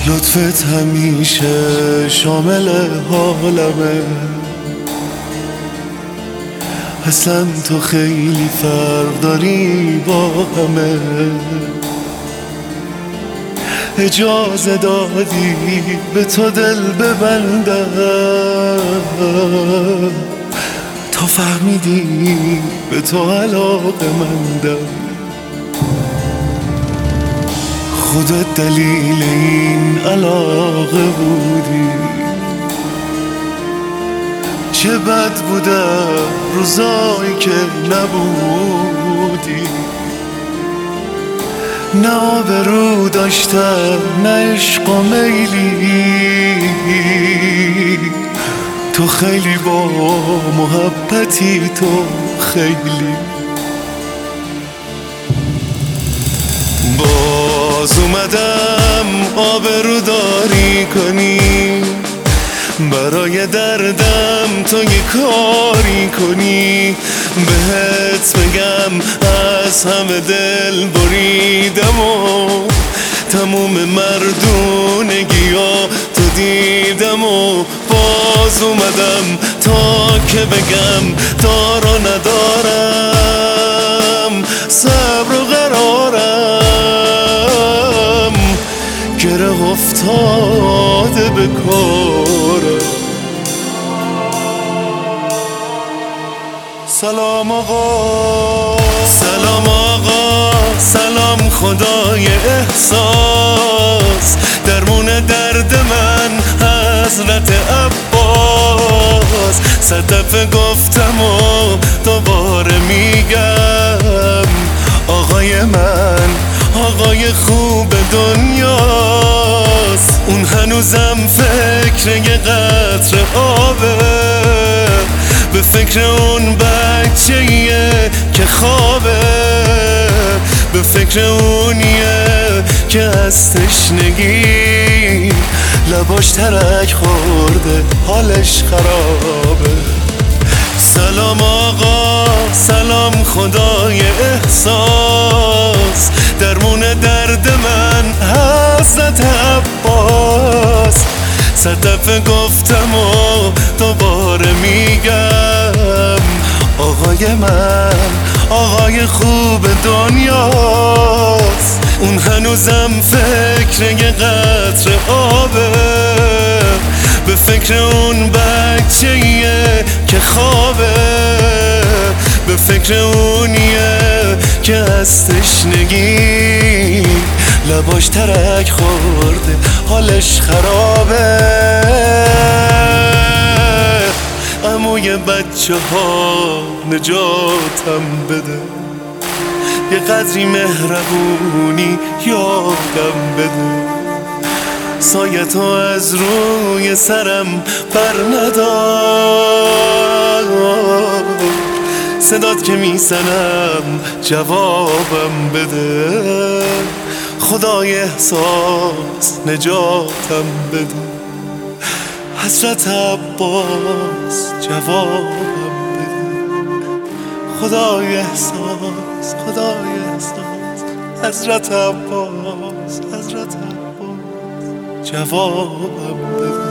لطفت همیشه شامل حالمه، اصلا تو خیلی فرق داری با همه. اجازه دادی به تو دل ببندم، تا فهمیدی به تو علاقه مندم. خودت دلیل این علاقه بودی، چه بد بودم روزایی که نبودی. نه آبرو داشتم نه عشق و میلی، تو خیلی با محبتی، تو خیلی. باز اومدم آبرو داری کنی، برای دردم تو یه کاری کنی. بهت بگم از همه دل بریدم و تموم مردونگیا تو دیدم و باز اومدم تا که بگم دار و ندارم، صبر و قرارم، گره افتاده به کارم. سلام آقا، سلام آقا، سلام خدای احساس، درمون درد من حضرت عباس. صد دفعه گفتم و دوباره میگم، آقای من آقای خوب دنیاست. اون هنوزم فکر یه قطره آبه، به فکر اون بچه‌ایه که خوابه، به فکر اونیه که از تشنگی لباش ترک خورده حالش خرابه. سلام آقا، سلام خدای احساس، درمون درد من حضرت عباس. صد دفعه گفتم و دوباره میگم، آقای من آقای خوب دنیاست. اون هنوزم فکر یه قطره آبه، به فکر اون بچه‌ایه که خوابه، به فکر اونیه که از تشنگی لباش ترک خورده حالش خرابه. عموی بچه ها نجاتم بده، یه قدری مهربونی یادم بده. سایه تو از روی سرم بر ندار، صدات که میزنم جوابم بده. خدای احساس نجاتم بده، حضرت عباس جوابم بده. خدای احساس، خدای احساس، حضرت عباس، حضرت عباس جوابم بده.